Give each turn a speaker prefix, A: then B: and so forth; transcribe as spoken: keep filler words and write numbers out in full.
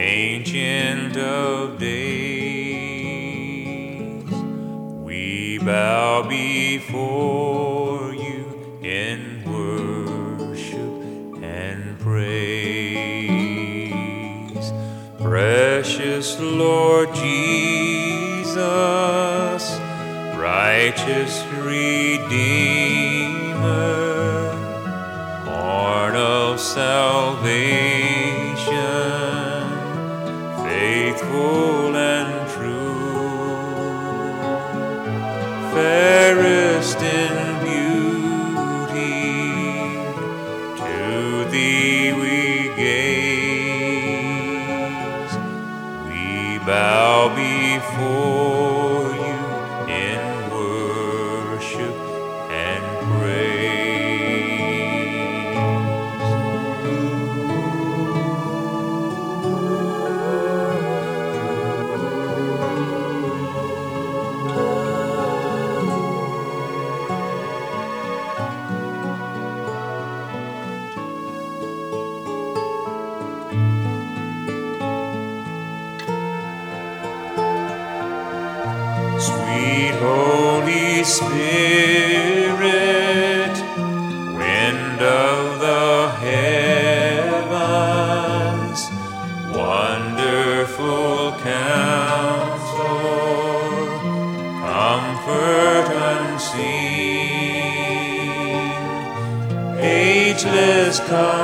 A: Ancient of days, we bow before you in worship and praise. Precious Lord Jesus, righteous Redeemer, horn of salvation, faithful and true, fairest in beauty, to thee we gaze. We bow before you in worship and praise. Sweet Holy Spirit, wind of the heavens, wonderful Counselor, comfort unseen, ageless come.